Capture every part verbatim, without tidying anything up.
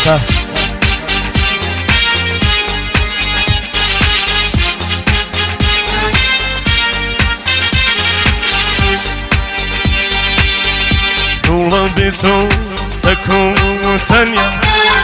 ده. رولا بيتو تكون تنيا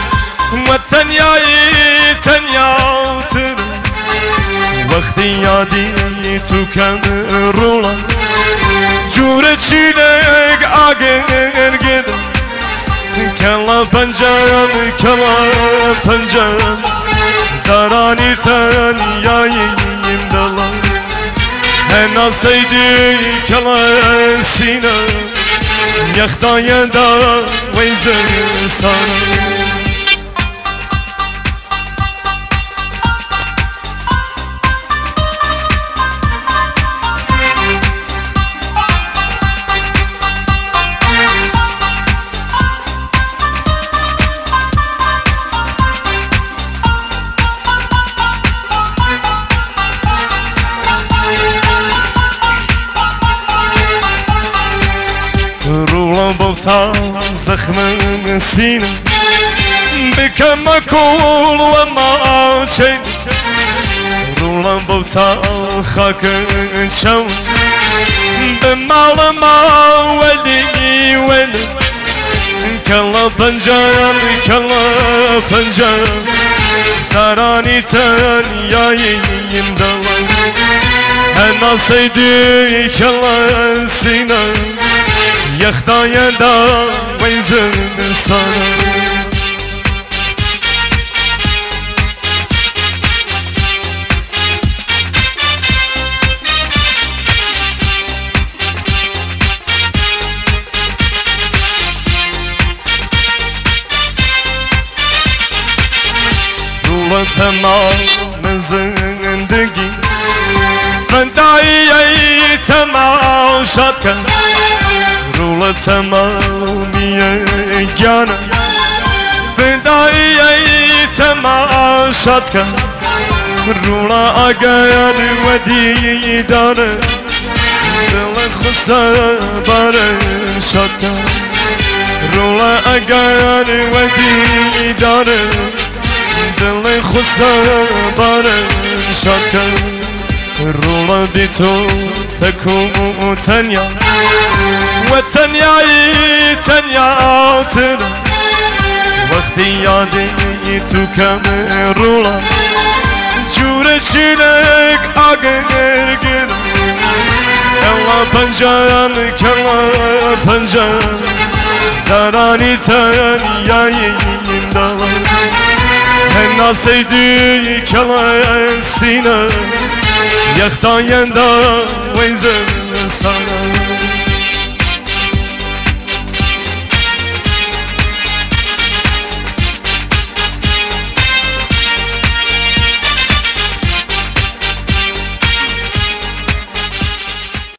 والتنياي تنيا وتر وقتی یادی تو کم رولا جور چیلک آگر گد کلا پنجم کلا پنجم زرانی تنیاییم دلم هنر سیدی کلا سینه یختای دا ویزر سانه رولا بوتا زخم سینه بکم کول و ما چین رولا بوتا خاک چون به مال ما ولی ولی کلا پنجم کلا پنجم زرانی تنیاییم دلم هنر سیدی کلا سینه یختای دا ویزن سانه رولا تمام زندگی فدایی تماشات کن رولا تمامیه گانه فدایی تماشات کن رولا اگر و دیدانه دل خسته برشاد کن رولا اگر و دیدانه دل خسته برشاد کن رولا بی تو تکون تنیا و تنیایی تنیا تر وقتی یادی تو کم رولا جور چیلک آگر گر کلا پنجم کلا پنجم زرانی تنیاییم دلم هنر سیدی کلا سینه یختای دا ویزن سانه